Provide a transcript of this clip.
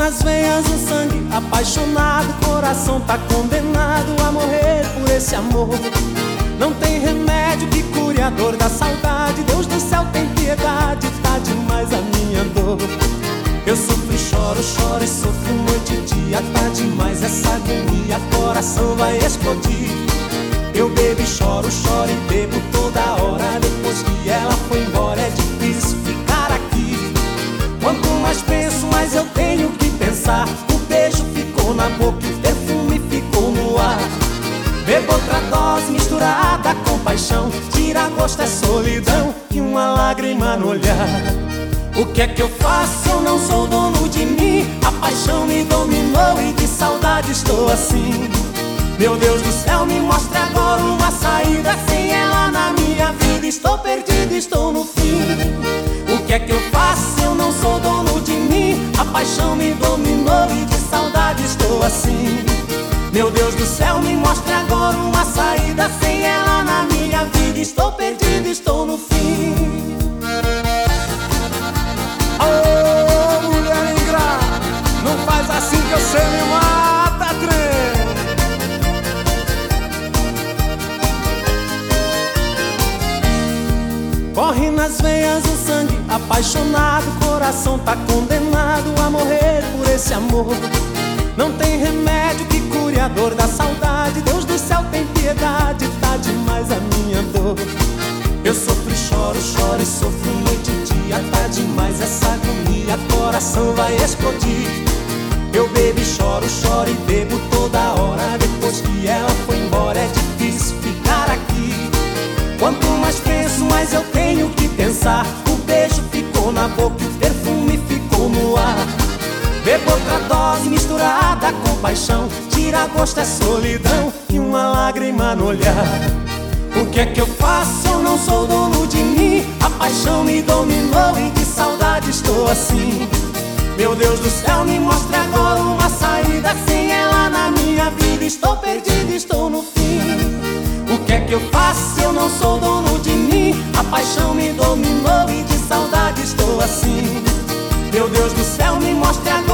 nas veias o sangue, apaixonado, coração tá condenado a morrer por esse amor. Não tem remédio que cure a dor da saudade, Deus do céu tem piedade, tá demais a minha dor. Eu sofro e choro, choro e sofro noite e dia, tá demais essa agonia, coração vai explodir. Eu bebo e choro, choro e bebo toda hora, depois que ela foi embora é difícil ficar aqui. Quanto mais penso, mais eu tenho que pensar, o beijo ficou na boca e o perfume ficou no ar. Bebo outra dose misturada com paixão, tira gosto é solidão e uma lágrima no olhar. O que é que eu faço? Eu não sou dono de mim, a paixão me dominou e de saudade estou assim. Meu Deus do céu, me mostre agora uma saída, sem ela na minha vida estou perdido, estou no fim. O que é que eu faço? Eu não sou dono de mim, a paixão me dominou e de saudade estou assim. Meu Deus do céu, me mostre agora uma saída, sem ela na minha vida estou perdido, estou no fim. Ô, mulher ingrata, não faz assim que você me mata, trem. Corre nas veias o sangue, apaixonado, coração tá condenado a morrer por esse amor. Não tem remédio que cure a dor da saudade, Deus do céu tem piedade, tá demais a minha dor. Eu sofro e choro, choro e sofro noite e dia, tá demais essa agonia, coração vai explodir. Eu bebo e choro, choro e bebo toda hora, depois que ela foi embora é difícil ficar aqui. Quanto mais penso, mais eu tenho que pensar, o beijo ficou na boca e o perfume ficou no ar. Bebo outra dose misturada com paixão, tira gosto é solidão e uma lágrima no olhar. O que é que eu faço? Eu não sou dono de mim, a paixão me dominou e de saudade estou assim. Meu Deus do céu, me mostre agora uma saída, sem ela na minha vida estou perdido, estou no fim. O que é que eu faço? Eu não sou dono de mim, a paixão me dominou e de saudade estou assim. Meu Deus do céu, me mostre agora